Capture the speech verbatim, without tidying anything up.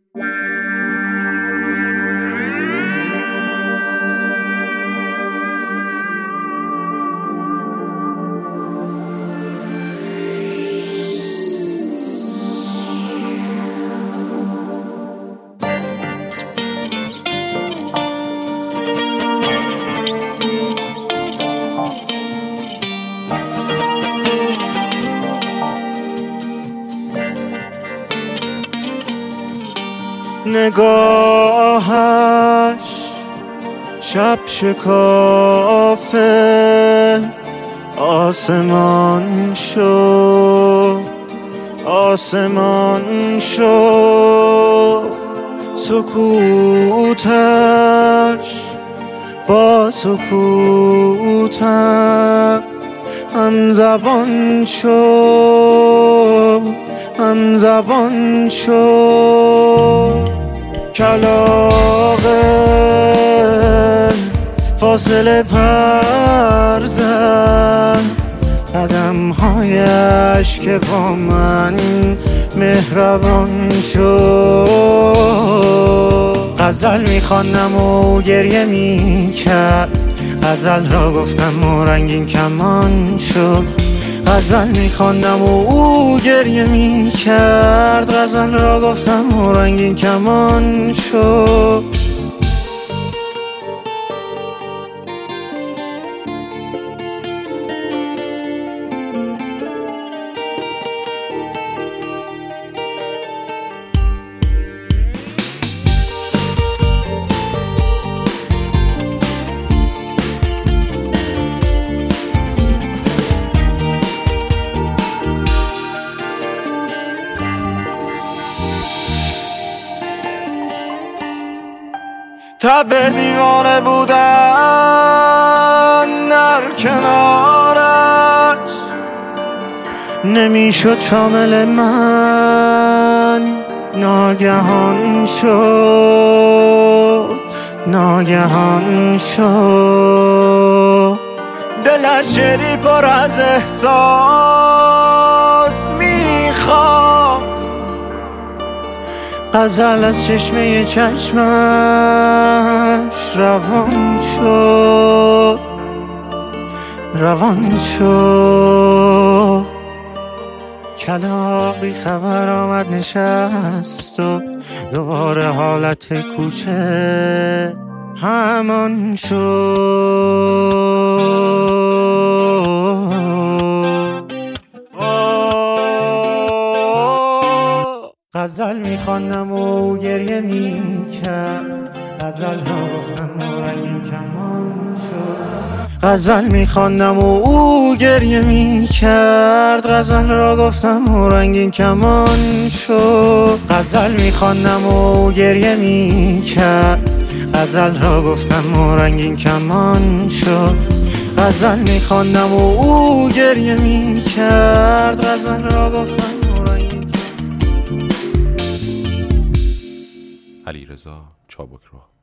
نگاهش شب شکافه آسمان شد آسمان شد سکوتش با سکوتم هم زبان شد هم زبان شد کلاغه فاصله پر زد قدمهایش که با من مهربان شد غزل میخواندم و گریه میکرد غزل را گفتم و رنگین کمان شد غزل میخواندم و او گریه میکرد غزل را گفتم و رنگین کمان شد تب دیوانه بودن در کنارش نمیشد شامل من ناگهان شد ناگهان شد دلش شری پر از احساس میخواست غزل از چشمه چشمش روان شد روان شد کلاغ بی خبر آمد نشست و دوباره حالت کوچه همان شد غزل میخواندم و گریه میکرد غزل را گفتم و رنگین کمان شد غزل میخواندم و او گریه میکرد غزل را گفتم و رنگین کمان شد غزل میخواندم و گریه میکرد غزل را گفتم و رنگین کمان شد غزل میخواندم و او گریه میکرد غزل را گفتم علیرضا چابکرو.